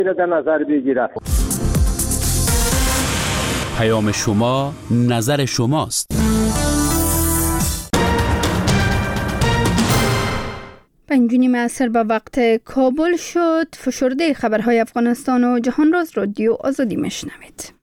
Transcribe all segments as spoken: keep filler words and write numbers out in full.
در نظر بگیره. پیام شما نظر شماست. پنجونی معصر به وقت کابل شد. فشرده خبرهای افغانستان و جهان راز رادیو آزادی میشنوید.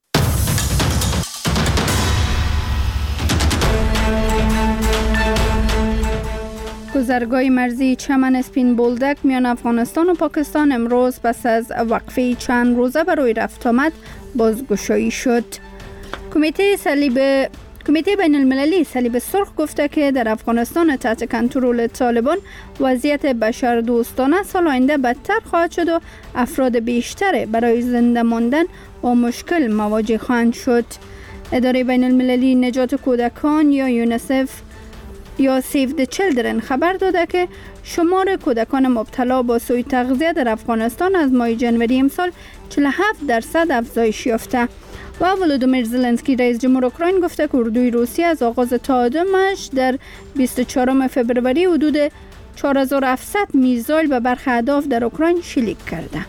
گذرگاه مرزی چمن اسپین بولدک میان افغانستان و پاکستان امروز پس از وقفه چند روزه برای رفت آمد بازگشایی شد. کمیته صلیب کمیته بین المللی صلیب سرخ گفته که در افغانستان تحت کنترل طالبان وضعیت بشر دوستانه سال آینده بدتر خواهد شد و افراد بیشتر برای زنده ماندن با مشکل مواجه خواهند شد. اداره بین المللی نجات کودکان یا یونیسف یا سیو د چیلدرن خبر داده که شمار کودکان مبتلا با سوء تغذیه در افغانستان از ماه ژانویه امسال چهل و هفت درصد افزایش یافته. و ولودیمیر زلنسکی رئیس جمهور اوکراین گفته که اردوی روسیه از آغاز تهاجمش در بیست و چهارم فوریه حدود چهار هزار و هفتصد میزایل به برخی اهداف در اوکراین شلیک کرده.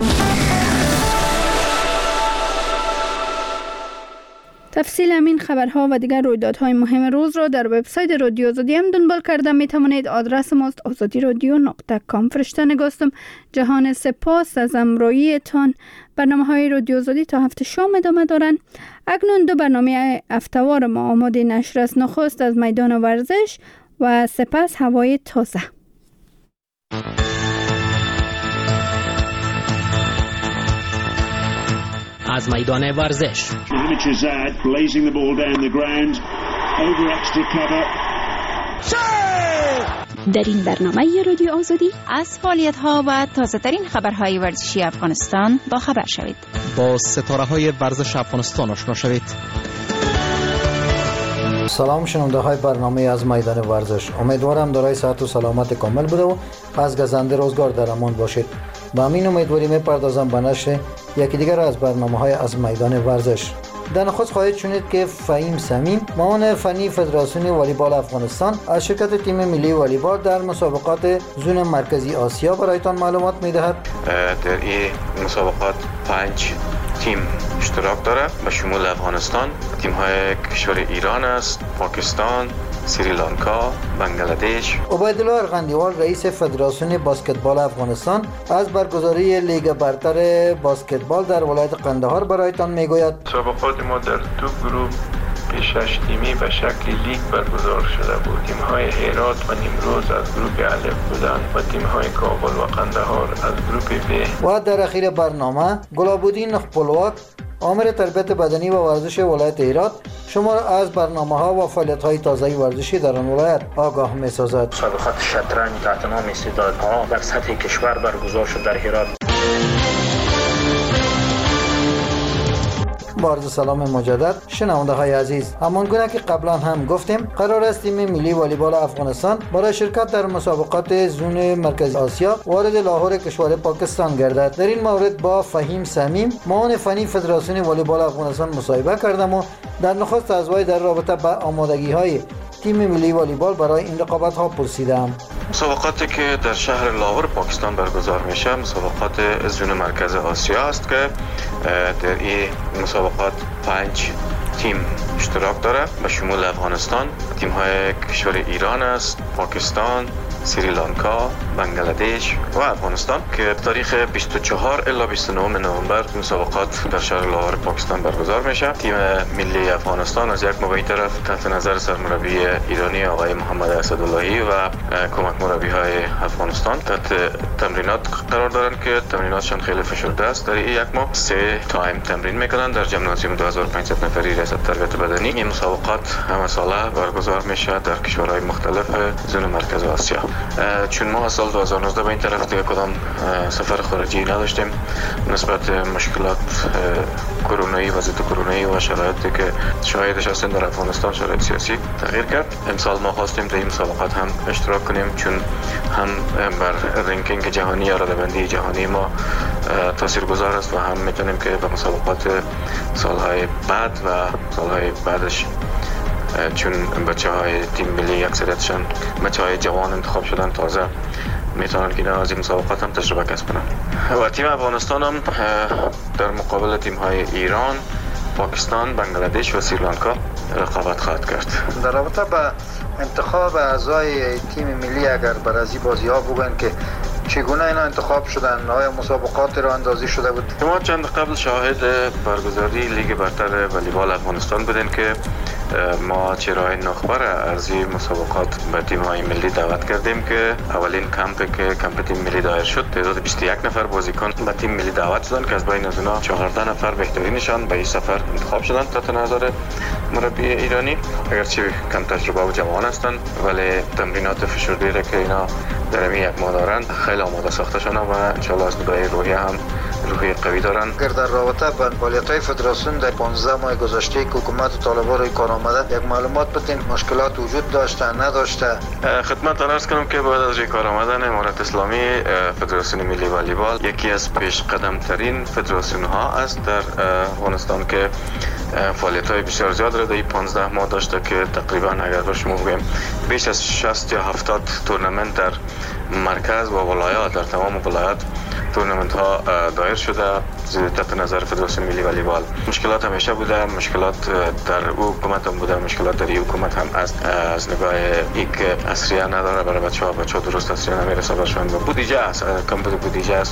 تفصیل همین خبرها و دیگر رویدادهای مهم روز را در وبسایت رادیو آزادی هم دنبال کرده می توانید. آدرس ماست آزادی رادیو نقطه کام. فرشته نگاستم. جهان سپاس از همراهی تان. برنامه های رادیو آزادی تا هفته شام ادامه دارن. اکنون دو برنامه هفته‌وار ما آماده نشر است. نخست از میدان ورزش و سپس هوای تازه. از میدان ورزش در این برنامه رادیو آزادی از فعالیت‌ها و تازه‌ترین خبرهای ورزشی افغانستان با خبر شوید. با ستاره‌های ورزش افغانستان آشنا شوید. سلام شنونده های برنامه از میدان ورزش. امیدوارم دارای صحت و سلامت کامل بوده و پس گزنده روزگار در امان باشید. با همین امیدواری میپردازم به نشر یکی دیگر از برنامه های از میدان ورزش. در نخست خواهید شنید که فهیم سمیم معاون فنی فدراسیون والیبال افغانستان از شرکت تیم ملی والیبال در مسابقات زون مرکزی آسیا برایتان معلومات میدهد. در این مسابقات پنج تیم اشتراک داره به شمول افغانستان، تیم های کشور ایران است، پاکستان، سریلانکا، بنگلادش. عبیدالله ارغندیوال رئیس فدراسیون بسکتبال افغانستان از برگزاری لیگ برتر بسکتبال در ولایت قندهار برایتان میگوید. مسابقات ما در دو گروه شش تیمی به شکل لیگ برگزار شده بود. تیم های هرات و نیمروز از گروه الف بودند و تیم های کابل و قندهار از گروه ب. و در اخیر برنامه گلابودین خپلواک آمر تربیت بدنی و ورزش ولایت هرات شما را از برنامه ها و فعالیت های تازه ورزشی در آن ولایت آگاه می سازد. مسابقات شطرنج تحت نام استعدادها در سطح کشور برگزار شد در هرات. با عرض سلام مجدد شنونده های عزیز، همانگونه که قبلا هم گفتیم قرار است تیم ملی والیبال افغانستان برای شرکت در مسابقات زون مرکزی آسیا وارد لاهور کشور پاکستان گردد. در این مورد با فهیم سمیم معاون فنی فدراسیون والیبال افغانستان مصاحبه کردم و در نخست از وی در رابطه با آمادگی های تیم ملی والیبال برای این رقابت ها پرسیدم. مسابقاتی که در شهر لاهور پاکستان برگزار میشه مسابقات زون مرکز آسیا است که در این مسابقات پنج تیم اشتراک داره به شمول افغانستان، تیم های کشور ایران است، پاکستان، سریلانکا، بنگلادش و افغانستان که تاریخ بیست و چهار الی بیست و نه نوامبر مسابقات در شهر لاهور پاکستان برگزار میشه. تیم ملی افغانستان از یک موقعی طرف تحت نظر سرمربی ایرانی آقای محمد اسداللهی و کمک مربی های افغانستان تحت تمرینات قرار دارن که تمریناتشان خیلی فشرده است. در این یک ماه سه تایم تمرین میکنن در ژیمنازیوم دو هزار و پانصد نفری ریاست تربیت بدنی. این مسابقات همه ساله برگزار میشه در کشورهای مختلف زون مرکز آسیا. چون ما سال دو هزار و نوزده به این طرف دیگه کدام سفر خارجی نداشتیم نسبت مشکلات کرونایی وضعیت کرونایی و شرایطی که شاهدش هستیم در افغانستان، شرایط سیاسی تغییر کرد. امسال ما خواستیم در این مسابقات هم اشتراک کنیم چون هم بر رنکینگ جهانی یا ردبندی جهانی ما تاثیرگذار است و هم میتونیم که به مسابقات سالهای بعد و سالهای بعدش چون بچه های تیم ملی اکثریتشان بچه های جوان انتخاب شدن تازه میتونن که از این مسابقات هم تجربه کسب کنن. و تیم افغانستان هم در مقابل تیم های ایران، پاکستان، بنگلادش و سریلانکا رقابت خواهد کرد. در رابطه با انتخاب اعضای تیم ملی اگر بر از این بازی ها بگن که چگونه اینا انتخاب شدن، آیا مسابقات را اندازی شده بود؟ ما چند قبل شاهد برگزاری لیگ برتر والیبال افغانستان بودیم که ما چرای نخبر از این مسابقات به تیم های ملی دعوت کردیم که اولین کمپ که کمپ تیم ملی دایر شد تعداد بیست و یک نفر بازیکن به تیم ملی دعوت شدن که از بین از اونها چهارده نفر بهترینشان به این سفر انتخاب شدن تحت نظر مربی ایرانی. اگرچه کم تجربه و جوان هستند ولی تمرینات فشردگی که اینا در این یک ماه دارن خیلی آماده ساخته شدن و انشالله از نگاه روحی هم روحی قوی دارن. اگر در رابطه با فعالیت‌های فدراسیون در پانزده ماه گذشته که حکومت طالبان روی کار آمده یک معلومات بدین، مشکلات وجود داشته نداشته؟ خدمت عرض کنم که بعد از روی کار آمدن امارت اسلامی فدراسیون ملی والیبال یکی از پیش قدم ترین فدراسیون ها است در افغانستان که فعالیت‌های بسیار زیاد را در این پانزده ماه داشته که تقریبا اگر به شما بگم بیش از شصت یا هفتاد تورنمنت در مرکز و ولایات در تمام ولایات تورنمنت ها دایر شده تحت نظر فدراسیون ملی والیبال. مشکلات همیشه بوده، مشکلات در او حکومت هم بوده، مشکلات در این حکومت هم است. از نگاه یک اسریه نداره برای بچه‌ها، بچه‌ها درست اسریه نمیرسه برشون و بودجه است، کم بود بودجه است،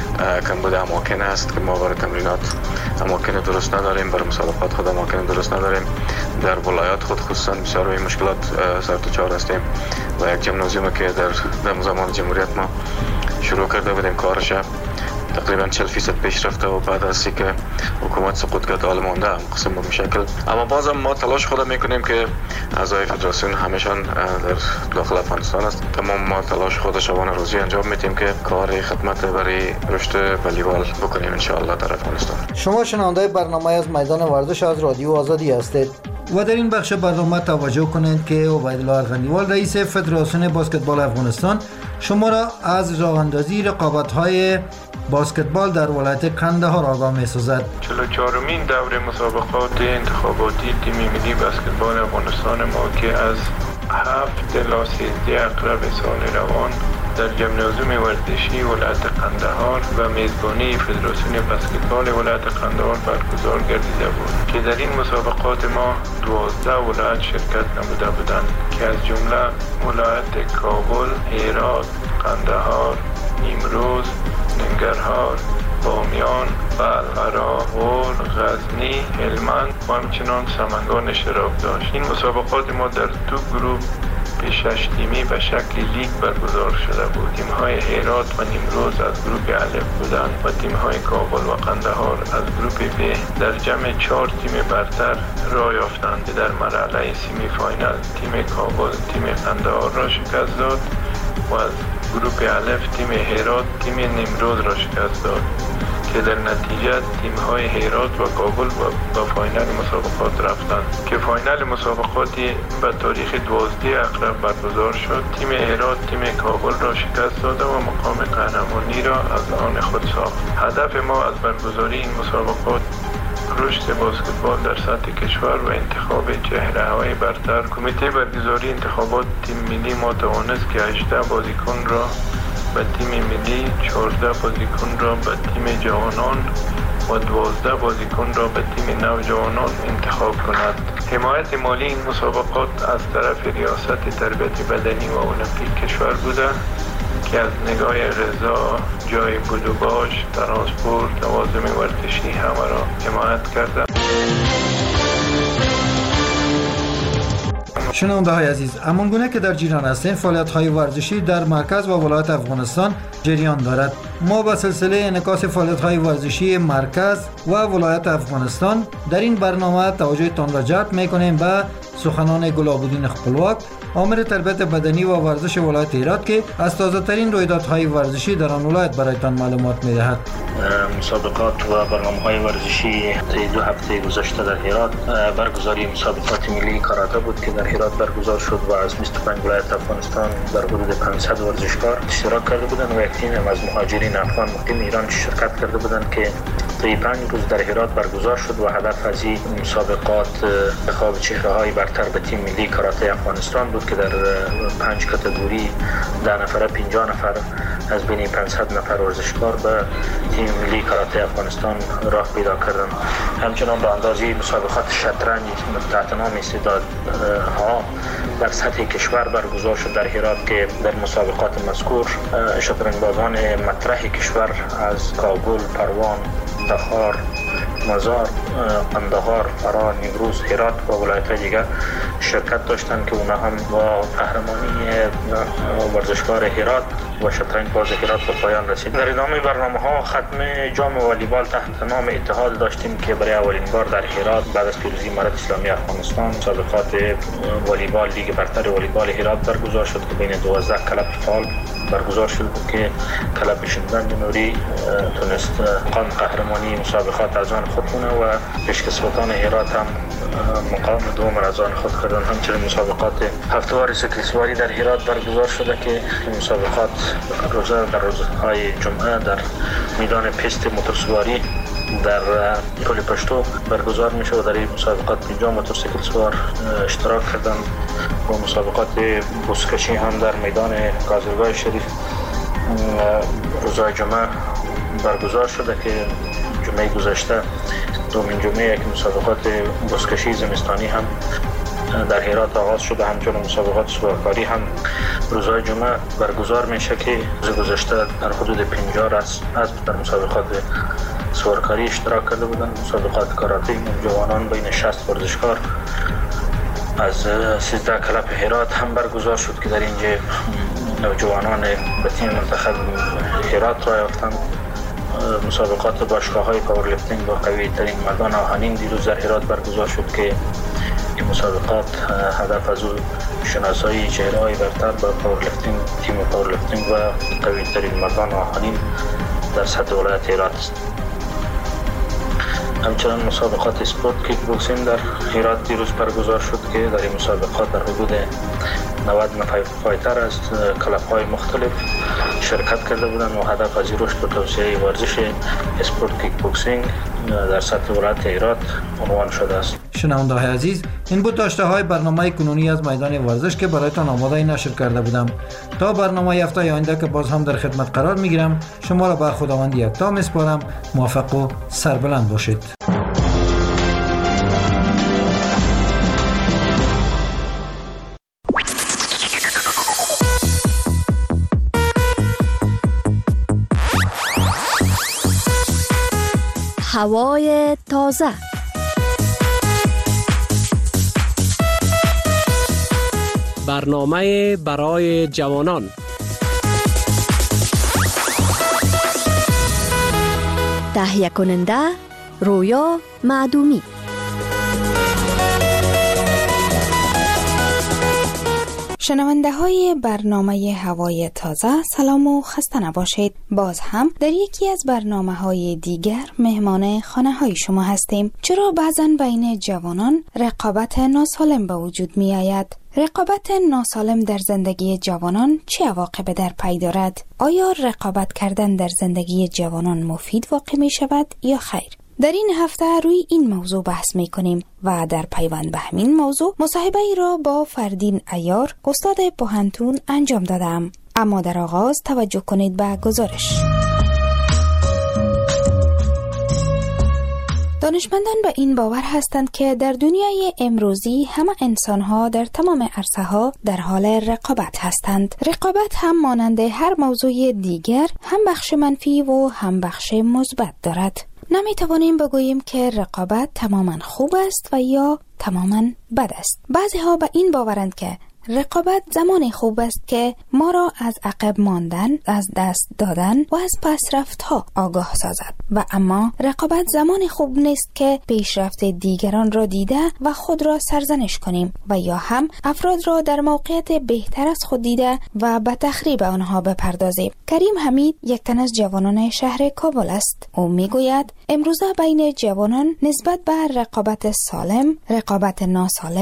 کم بود اماکن است که ما برای تمرینات اماکن درست نداریم، برای مسابقات خود اماکن درست نداریم. در ولایات خود خصوصا بسیار این مشکلات سر تا چار هستیم و یک جمنازیوم که در در زمان جمهوریت ما شروع کرده بودیم کارش تقریبا چهل درصد پیش رفته و بعد از اینکه حکومت سقوط کرد حال مونده هم قسم به شکل. اما بازم ما تلاش خود میکنیم که اعضای فدراسیون همشان در داخل افغانستان است. تمام ما تلاش خود شبانه روزی انجام میدیم که کار خدمت برای رشد والیبال بکنیم ان شاء الله در افغانستان. شما شنونده برنامه از میدان ورزش از رادیو آزادی هستید و در این بخش برنامه توجه کنید که عبیدالله ارغندیوال رئیس فدراسیون بسکتبال افغانستان شما را از راه اندازی رقابت‌های بسکتبال در ولایت قندهار آگاه می‌سازد. چهل و چهارمین دور مسابقات انتخاباتی تیم ملی بسکتبال افغانستان ما که از هفت تا سیزده اقرب سال روان در جمنازیوم ورزشی ولایت قندهار و میزبانی فدراسیون بسکتبال ولایت قندهار برگزار گردیده بود که در این مسابقات ما دوازده ولایت شرکت نموده بودند که از جمله ولایت کابل، هرات، قندهار، نیمروز، ننگرهار، بامیان، بلغرا، غور، غزنی، هلمند و همچنان سمنگان اشتراک داشت. این مسابقات ما در دو گروه به شش تیمی به شکل لیگ برگزار شده بود. تیم‌های هرات و نیمروز از گروه الف بودند و تیم‌های کابل و قندهار از گروه ب. در جمع چهار تیم برتر راه یافتند. در مرحله سیمی فاینال تیم کابل تیم قندهار را شکست داد و از گروه الف تیم هرات تیم نیمروز را شکست داد که در نتیجه تیم‌های هرات و کابل با فاینال مسابقات رفتند که فاینال مسابقاتی به تاریخ دوازده اقرب برگزار شد. تیم هرات تیم کابل را شکست داده و مقام قهرمانی را از آن خود ساخت. هدف ما از برگزاری این مسابقات رشد بسکتبال در سطح کشور و انتخاب چهره‌های برتر. کمیته برگزاری انتخابات تیم ملی ما توانست که هجده بازیکن را به تیم ملی، چهارده بازیکن را به تیم جوانان و دوازده بازیکن را به تیم نوجوانان انتخاب کند. حمایت مالی این مسابقات از طرف ریاست تربیت بدنی و المپیک کشور بوده که از نگاه غذا، جای بود و باش، ترانسپورت، لوازم ورزشی همه را حمایت کرده. شنونده های عزیز، همان گونه که در جریان هستیم فعالیت های ورزشی در مرکز و ولایت افغانستان جریان دارد. ما به سلسله انعکاس فعالیت های ورزشی مرکز و ولایت افغانستان در این برنامه توجهتان را جلب میکنیم به سخنان گلاب‌الدین خپلواک، آمر تربیت بدنی و ورزش ولایت هرات که از تازه ترین رویدادهای ورزشی در آن ولایت برایتان معلومات میدهد. مسابقات و برنامه‌های ورزشی دو هفته گذشته در هرات برگزاری مسابقات ملی کاراته بود که در هرات برگزار شد و از بیست و پنج ولایت افغانستان در حدود پانصد ورزشکار اشتراک کرده بودند و یک تیم از مهاجرین افغان مقیم ایران شرکت کرده بودند که طی پنج روز در هرات برگزار شد و هدف از این مسابقات انتخاب چهره‌های برتر به تیم ملی کاراته افغانستان بود که در پنج کاتگوری ده نفره پنجاه نفر از بین پانصد نفر ورزشکار به تیم ملی کاراته افغانستان راه پیدا کردند. همچنان به اندازه مسابقات شطرنج تحت نام استعدادها در سطح کشور برگزار شد در هرات که در مسابقات مذکور شطرنج بازان مطرح کشور از کابل، پروان، تخار، مزار، قندهار، فرا، نیمروز، هرات و ولایت‌های دیگر شرکت داشتند که اونها هم با قهرمانی ورزشکار هرات و شطرنج باز هرات به پایان رسید. در ادامه برنامه‌ها ختم جام والیبال تحت نام اتحاد داشتیم که برای اولین بار در هرات بعد از پیروزی امارت اسلامی افغانستان مسابقات والیبال لیگ برتر والیبال هرات برگزار شد که بین دوازده کلب فعال برگزار شد که کلب شندند نوری تونست مقام قهرمانی مسابقات از آن خود کنه و پیشکسوتان هرات هم مقام دوم از آن خود کردن. همچنین مسابقات هفته‌وار سیکلسواری در هرات برگزار شده که مسابقات روزه در روزهای جمعه در میدان پیست موتورسواری در پل پشتو برگزار میشه و در این مسابقات پنجاه موتورسیکل سوار اشتراک کردن و مسابقات بزکشی هم در میدان قاضرگاه شریف روزهای جمعه برگزار شده که جمعه گذشته دومین جمعه که مسابقات بزکشی زمستانی هم در هرات آغاز شده. همچنین مسابقات سوارکاری هم روزهای جمعه برگزار میشه که روز گذشته در حدود پنجاه راس اسب در مسابقات سوارکاری اشتراک کرده بودند. مسابقات کاراته جوانان بین شصت ورزشکار از سیزده کلب هرات هم برگزار شد که در اینجا نوجوانان به تیم منتخب هرات را یافتند. مسابقات باشگاه‌های پاورلیفتینگ با قوی ترین مردان آهنین دیروز در هرات برگزار شد که این مسابقات هدف از شناسایی چهره‌های برتر با پاورلیفتینگ تیم پاورلیفتینگ و قوی ترین مردان آهنین در سطح ولایت هرات است. همچنان مسابقات اسپورت کیک بوکسینگ در هرات دیروز برگزار شد که در این مسابقات در حدود نود نفر فایتر از کلب‌های مختلف شرکت کرده بودند و هدف از رشد و توسعه ورزش اسپورت کیک بوکسینگ در سطح ولایت هرات عنوان شده است. شنونده‌های عزیز، این بود داشته‌های برنامه کنونی از میدان ورزش که برایتان آماده نشر کرده بودم. تا برنامه هفته آینده که باز هم در خدمت قرار میگیرم، شما را به خداوند یکتا میسپارم. موفق و سربلند باشید. هوای تازه، برنامه برای جوانان، تهیه کننده رویا معدومی. شنونده های برنامه هوای تازه، سلام و خسته نباشید. باز هم در یکی از برنامه های دیگر مهمان خانه های شما هستیم. چرا بعضا بین جوانان رقابت ناسالم به وجود می آید؟ رقابت ناسالم در زندگی جوانان چه عواقب در پی دارد؟ آیا رقابت کردن در زندگی جوانان مفید واقع می شود یا خیر؟ در این هفته روی این موضوع بحث می کنیم و در پیوند به همین موضوع مصاحبه ای را با فردین عیار استاد پوهنتون انجام دادم. اما در آغاز توجه کنید به گزارش. دانشمندان به این باور هستند که در دنیای امروزی همه انسان‌ها در تمام عرصه‌ها در حال رقابت هستند. رقابت هم مانند هر موضوع دیگر هم بخش منفی و هم بخش مثبت دارد. نمی توانیم بگوییم که رقابت تماما خوب است و یا تماما بد است. بعضی ها به این باورند که رقابت زمان خوب است که ما را از عقب ماندن، از دست دادن و از پسرفت ها آگاه سازد و اما رقابت زمان خوب نیست که پیشرفت دیگران را دیده و خود را سرزنش کنیم و یا هم افراد را در موقعیت بهتر از خود دیده و به تخریب آنها بپردازیم. کریم حمید یک تن از جوانان شهر کابل است. او میگوید امروزه بین جوانان نسبت به رقابت سالم، رقابت ناسالم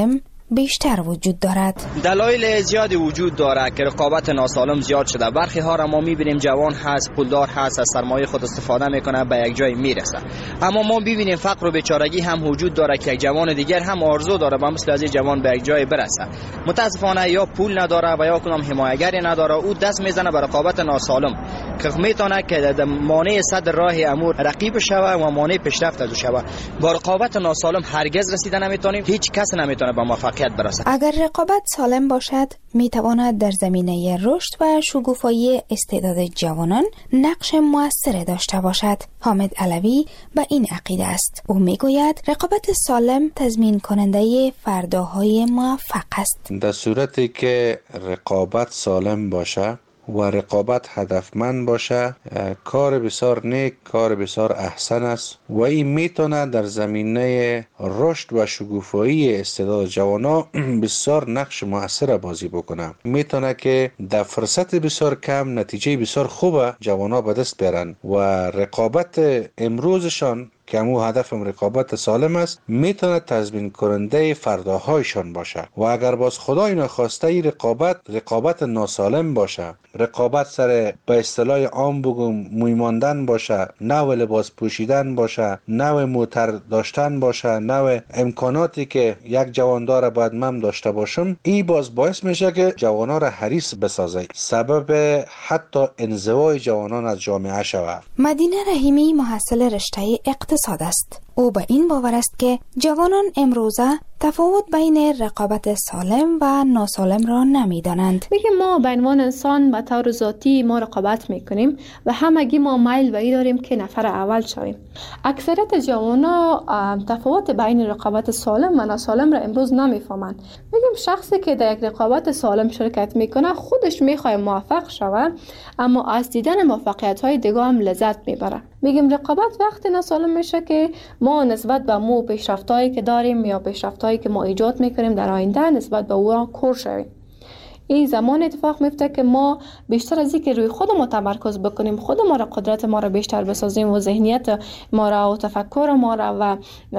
بیشتر وجود دارد. دلایل زیادی وجود دارد که رقابت ناسالم زیاد شده. برخی ها را ما میبینیم جوان هست، پولدار هست، از سرمایه خود استفاده میکنه، به یک جای میرسه. اما ما ببینیم فقر و بیچارگی هم وجود داره که یک جوان دیگر هم آرزو داره با مثل از این جوان به یک جای برسه. متاسفانه یا پول نداره و یا کدام حمایتگری نداره، او دست میزنه به رقابت ناسالم که میتونه که مانع صد راه امور رقیب شوه و مانع پیشرفت از شوه. با رقابت ناسالم هرگز رسیدن نمیتونیم، هیچ کس نمیتونه به موفقیت برسه. اگر رقابت سالم باشد میتواند در زمینه رشد و شکوفایی استعداد جوانان نقش مؤثر داشته باشد. حامد علوی به این عقیده است. او میگوید رقابت سالم تضمین کننده فرداهای موفق است. در صورتی که رقابت سالم باشه و رقابت هدفمند باشه، کار بسیار نیک، کار بسیار احسن است و این میتونه در زمینه رشد و شکوفایی استعداد جوانا بسیار نقش مؤثر بازی بکنه. میتونه که در فرصت بسیار کم نتیجه بسیار خوب جوانا به دست بیارن و رقابت امروزشان که همو هدفم رقابت سالم است میتونه تضمین کننده فرداهایشان باشه. و اگر باز خدای نخواسته ای رقابت رقابت ناسالم باشه، رقابت سر به اصطلاح عام بگم موی ماندن باشه، نوع لباس پوشیدن باشه، نوع موتر داشتن باشه، نوع امکاناتی که یک جوان داره باید من داشته باشم، این باز باعث میشه که جوانا را حریص بسازه، سبب حتی انزوای جوانان از جامعه شود. مدینه رحیمی محصل رشته اقتصاد است. او به این باور است که جوانان امروزه تفاوت بین رقابت سالم و ناسالم را نمیدانند. میگه ما به عنوان انسان به طور ذاتی ما رقابت میکنیم و همگی ما میل به این داریم که نفر اول شویم. اکثریت جوانا تفاوت بین رقابت سالم و ناسالم را امروز نمیفهمند. میگیم شخصی که در یک رقابت سالم شرکت میکنه خودش میخواد موفق شود، اما از دیدن موفقیت های دیگه هم لذت میبره. میگیم رقابت وقتی ناسالم میشه که ما نسبت به مو پیشرفتایی که داریم یا پیشرفتایی که ما ایجاد میکنیم در آینده نسبت به او کور شویم. این زمان اتفاق میفته که ما بیشتر از اینکه روی خود ما تمرکز بکنیم، خود ما را قدرت ما را بیشتر بسازیم و ذهنیت ما را و تفکر ما را و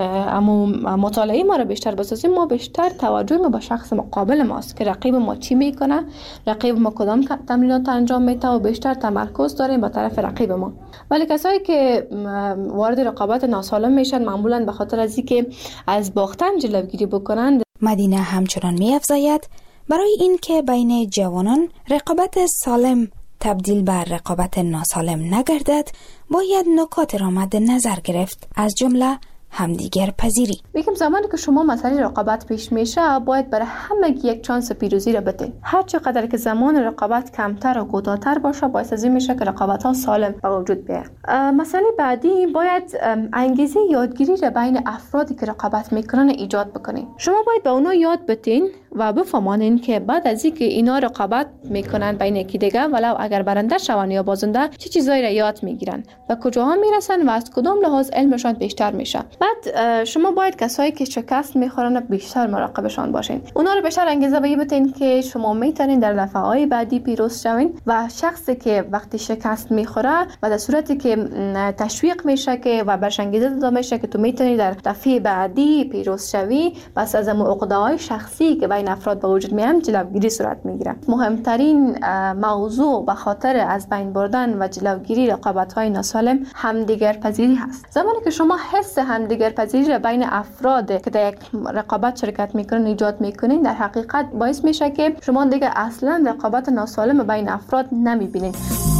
مطالعه ما را بیشتر بسازیم، ما بیشتر توجه ما به شخص مقابل ماست که رقیب ما چی میکنه، رقیب ما کدام تمرینات انجام میده و بیشتر تمرکز داریم به طرف رقیب ما. ولی کسایی که وارد رقابت ناسالم میشن معمولا به خاطر از اینکه از باختن جلوگیری بکنند. مدینه همچنان می‌افزاید برای اینکه بین جوانان رقابت سالم تبدیل بر رقابت ناسالم نگردد، باید نکات را مد نظر گرفت، از جمله همدیگر پذیری. میگم زمانی که شما مسئله رقابت پیش میشه باید برای همه یک چانس پیروزی را بدین. هر چقدر که زمان رقابت کمتر و کوتاه‌تر باشه باعث از این میشه که رقابت ها سالم به وجود بیاد. مسئله بعدی باید انگیزه یادگیری را بین افرادی که رقابت میکنن ایجاد بکنین. شما باید به اونا یاد بدین و بفهمانین که بعد از اینکه اینا رقابت میکنن بین یکی دیگه، ولو اگر برنده شون یا بازنده، چه چیزایی را یاد میگیرن و کجاها میرسن و از کدام لحاظ علمشان بیشتر میشه. بعد شما باید کسایی که شکست میخورن بیشتر مراقبشان باشین. اونا رو بیشتر انگیزه بدین که شما میتونین در دفعه‌های بعدی پیروز شوین و شخصی که وقتی شکست میخوره و در صورتی که تشویق میشه که و برش انگیزه داده میشه که تو میتونی در دفعه بعدی پیروز شوی، بس از عقده‌های شخصی که بین افراد به وجود میاد جلوگیری صورت میگیره. مهمترین موضوع به خاطر از بین بردن و جلوگیری رقابت‌های ناسالم همدیگر پذیری هست. زمانی که شما حس همدیگر پذیری را بین افراد که در یک رقابت شرکت میکنن ایجاد میکنین، در حقیقت باعث میشه که شما دیگه اصلا رقابت ناسالم بین افراد نمیبینید.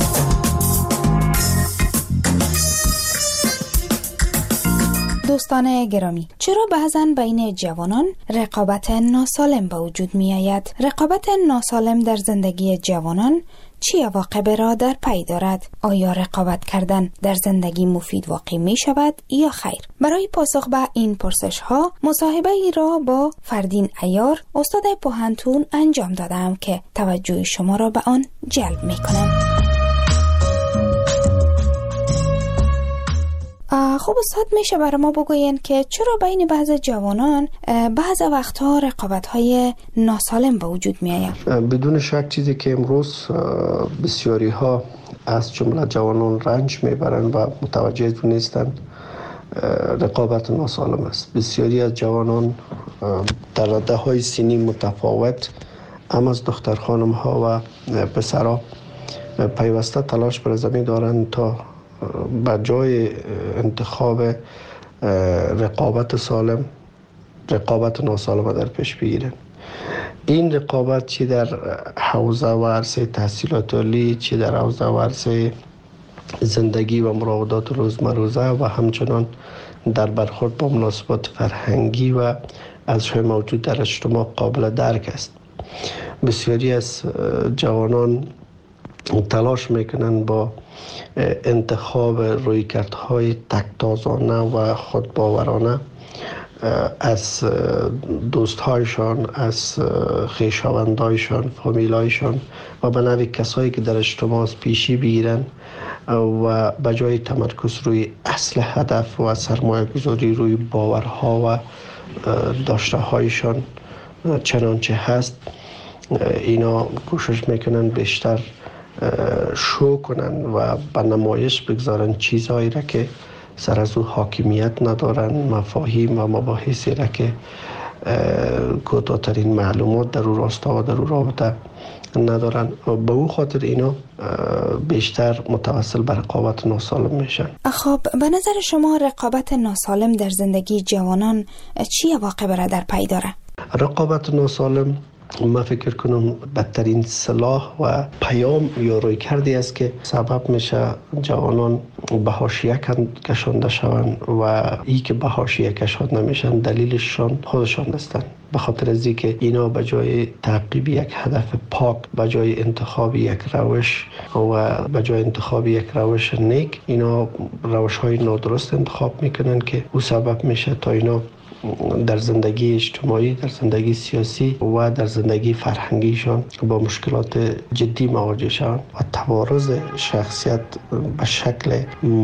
دوستان گرامی، چرا بعضن بین جوانان رقابت ناسالم به وجود می آید؟ رقابت ناسالم در زندگی جوانان چی عواقب را در پی دارد؟ آیا رقابت کردن در زندگی مفید واقع می شود یا خیر؟ برای پاسخ به این پرسش ها مصاحبه ای را با فردین عیار، استاد پوهنتون انجام دادم که توجه شما را به آن جلب می کنم. خب استاد، میشه برای ما بگوین که چرا بین بعض جوانان بعض وقتها رقابت‌های ناسالم به وجود می‌آید؟ بدون شک چیزی که امروز بسیاری ها از جمله جوانان رنج میبرند و متوجه نیستند رقابت ناسالم است. بسیاری از جوانان در رده های سنی متفاوت هم از دختر خانم ها و پسرها پیوسته تلاش بر زمین دارند تا به جای انتخاب رقابت سالم رقابت ناسالم در پیش بگیرند. این رقابت چی در حوزه و عرصه تحصیلات عالی، چی در حوزه و عرصه زندگی و مراودات روزمروزه و همچنان در برخورد با مناسبات فرهنگی و ارزش‌های موجود در اجتماع قابل درک است. بسیاری از جوانان تلاش میکنن با انتخاب رویکردهای تک‌تازانه و خودباورانه از دوستهایشان، از خویشاوندایشان، فامیلایشان و به نوع کسایی که در اجتماع پیشی بگیرن و به جای تمرکز روی اصل هدف و سرمایه گذاری روی باورها و داشته هایشان چنانچه هست، اینا کوشش میکنن بیشتر شو کنن و به نمایش بگذارن چیزهایی را که سر از او حاکمیت ندارن، مفاهیم و مباحثی را که کوتاه‌ترین معلومات در او راستا و در او رابطه ندارن و به او خاطر اینا بیشتر متوسل به رقابت ناسالم میشن. خب به نظر شما رقابت ناسالم در زندگی جوانان چی واقع در پی داره؟ رقابت ناسالم ما فکر کنم بدترین سلاح و پیام یا روی کردی است که سبب میشه جوانان به حاشیه کشانده شوند و ای که به حاشیه کشانده نمیشن دلیلشان خودشان هستند. به خاطر از اینکه اینا به جای تعقیب یک هدف پاک، به جای انتخاب یک روش و به جای انتخاب یک روش نیک، اینا روش های نادرست انتخاب میکنن که او سبب میشه تا اینا در زندگی اجتماعی، در زندگی سیاسی و در زندگی فرهنگیشان با مشکلات جدی مواجه شوند و توارث شخصیت به شکل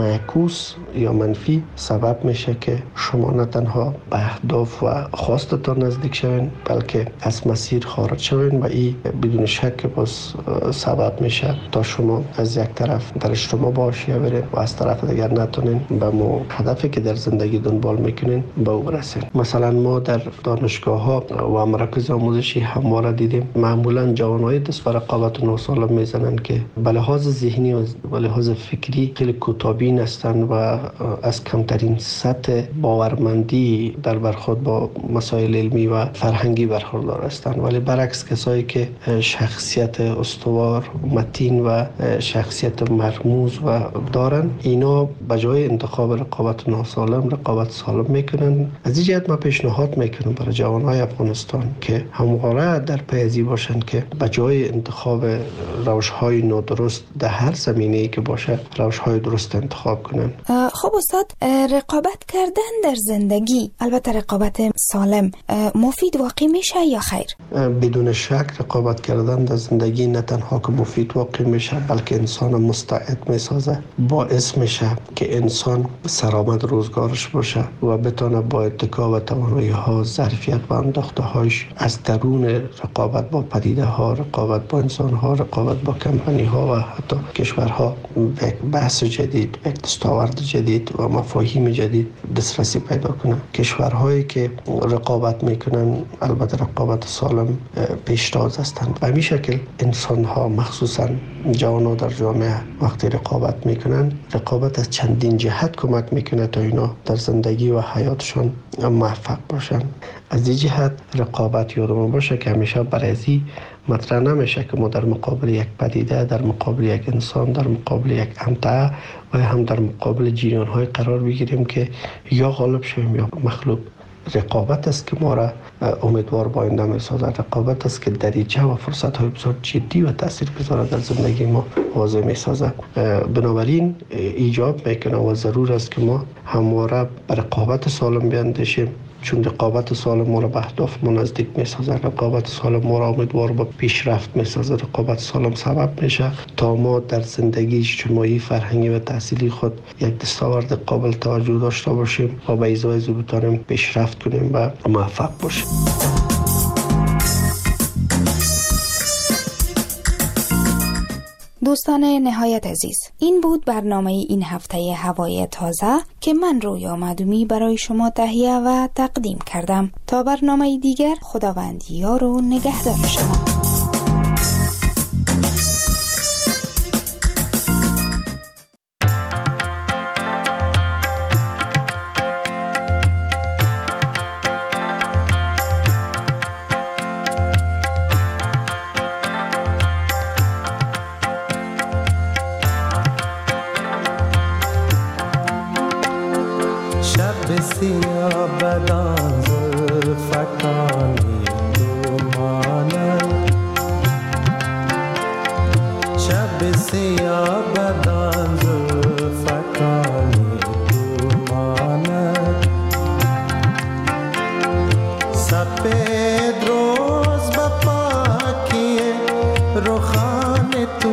معکوس یا منفی سبب میشه که شما نه تنها به اهداف و خواستتان نزدیک شوین بلکه از مسیر خارج شوین و این بدون شک باز سبب میشه تا شما از یک طرف در اجتماع با حاشیه برین و از طرف دیگر نتونین به مو هدفی که در زندگی دنبال میکنین به او برسین. مثلا ما در دانشگاه ها و مراکز آموزشی همواره دیدیم معمولا جوانای دست به رقابت ناسالم میزنن که به لحاظ ذهنی و به لحاظ فکری خیلی کوتاه‌بین هستند و از کمترین سطح باورمندی در برخورد با مسائل علمی و فرهنگی برخوردار هستند، ولی برعکس کسایی که شخصیت استوار، متین و شخصیت مرموز و دارن، اینا به جای انتخاب رقابت ناسالم رقابت سالم میکنن. از این جهت ما پیشنهاد میکنم برای جوانهای افغانستان که همواره در پی باشن که به جای انتخاب روش‌های نادرست در هر زمینه‌ای که باشه روش‌های درست انتخاب کنن. خب استاد، رقابت کردن در زندگی، البته رقابت سالم، مفید واقع میشه یا خیر؟ بدون شک رقابت کردن در زندگی نه تنها که مفید واقع میشه بلکه انسان مستعد میسازه، باعث میشه که انسان سرآمد روزگارش باشه و بتونه با اتکا و توانایی ها، ظرفیت و انداخته هاش از درون رقابت با پدیده ها، رقابت با انسان ها، رقابت با کمپانی ها و حتی کشورها به بحث جدید، به دستاورد جدید و مفاهیم جدید دسترسی پیدا کنه. کشورهایی که رقابت میکنن البته رقابت سالم پیشتاز هستند. به همین شکل انسان ها مخصوصا جوانان در جامعه وقتی رقابت میکنن، رقابت از چندین جهت کمک میکنه تا اینا در زندگی و حیاتشون موفق باشن. از این جهت رقابت یادمون باشه که همیشه برای ازی مطرح نمیشه که ما در مقابل یک پدیده، در مقابل یک انسان، در مقابل یک امتعه و هم در مقابل جریان های قرار بگیریم که یا غالب شویم یا مغلوب. رقابت است که ما را امیدوار با آینده می‌سازد. رقابت است که دریچه و فرصت های بسیار جدی و تاثیرگذار در زندگی ما واضح می‌سازد. بنابراین ایجاب میکنه و ضرور است که ما همواره به رقابت سالم بیاندیشیم، چون رقابت سالم ما را به اهداف ما نزدیک می‌سازد. رقابت سالم ما را امیدوار به پیشرفت می‌سازد. رقابت سالم سبب میشه تا ما در زندگی اجتماعی، فرهنگی و تحصیلی خود یک دستاورد قابل توجه داشته باشیم و به ازای او بتوانیم پیشرفت کنیم و موفق باشیم. دوستان نهایت عزیز، این بود برنامه این هفته هوای تازه که من رویا معدومی برای شما تهیه و تقدیم کردم. تا برنامه دیگر، خداوند یار و نگهدار شما. سیاه بدان زلفکانی تو مانم، شب سیاه بدان زلفکانی تو مانم، سپید روز با پاکی رخان تو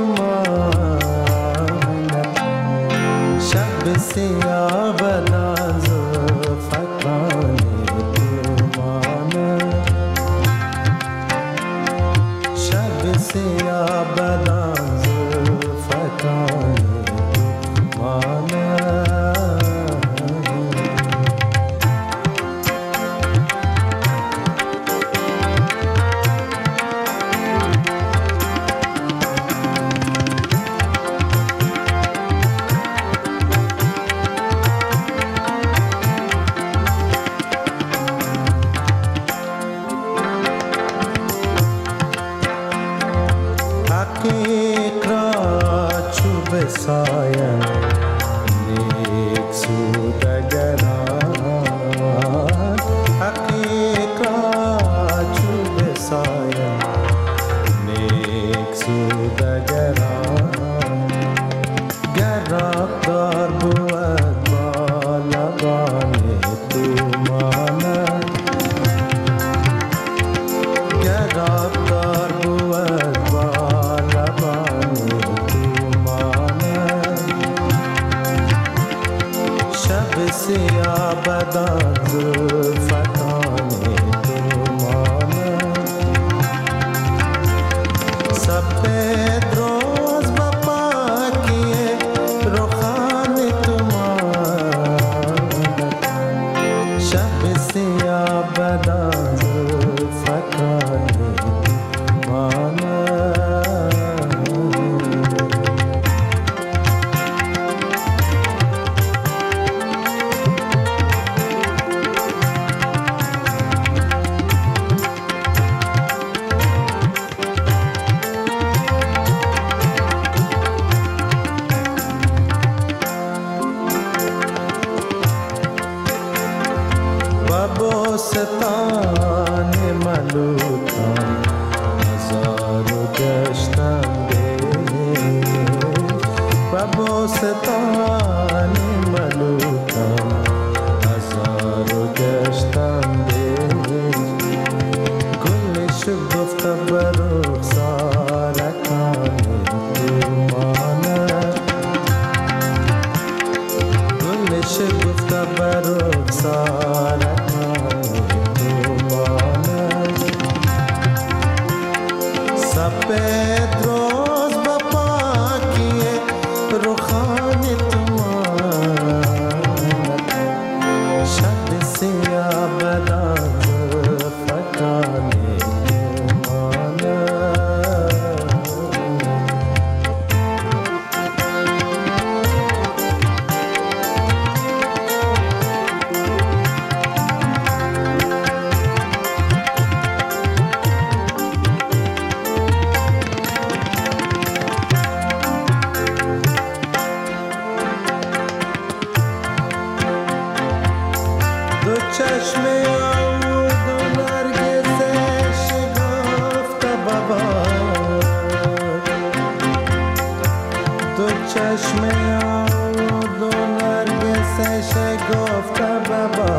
مانم، شب سیاه بدان سایه نیک سودگران، حقیقت چوب سایه نیک سودگران، گر رفتار بود با لبان تو ماند، گر رفتار بود با لبان سیاه بدان زلفکانی تو مانم، سپید روز با پاکی رخان تو مانم، شب سیاه بدان زلفکانی تو مانم. ستان ملوکان هزارو گشتم بیش، و با ستان ملوکان هزارو گشتم بیش، گلش گفت بر رخسارکانی تو ماند، گلش گفت بر رخسارکانی سپید روز با پاکی رخان تو ماند، شب سیاه بدان زلفکانی تو ماند. چشم آود و نرگس شگفت بابا، دو چشم آود و نرگس شگفت بابا،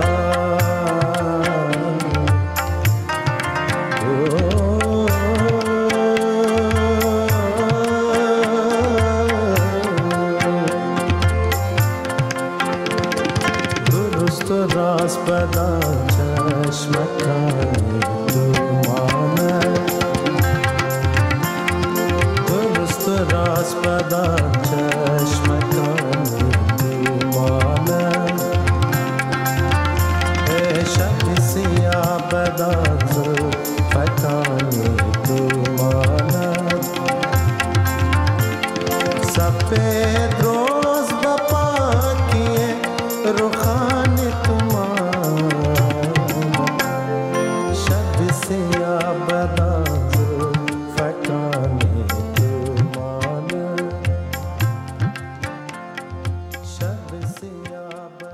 راست بدان چشمکانی تو مانه، درست راست راست بدان چشم